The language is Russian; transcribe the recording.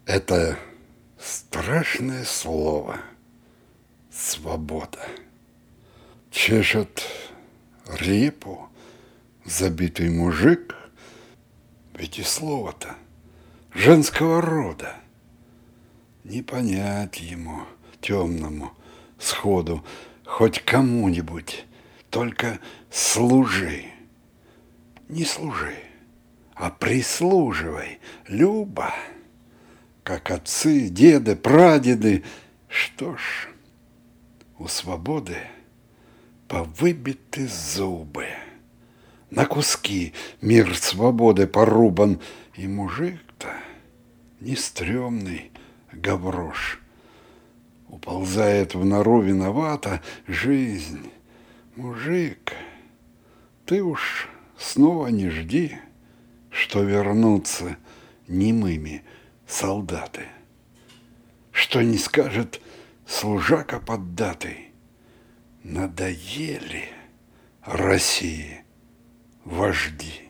Это страшное слово — свобода. Чешет репу забитый мужик, ведь и слово-то женского рода. Не понять ему, темному, сходу, хоть кому-нибудь, только служи. Не служи, а прислуживай, Люба, как отцы, деды, прадеды. Что ж, у свободы повыбиты зубы, на куски мир свободы порубан, и мужик-то не стрёмный гаврош. Уползает в нору виновата жизнь. Мужик, ты уж снова не жди, что вернутся немыми солдаты, что не скажет служака поддатый: надоели России вожди.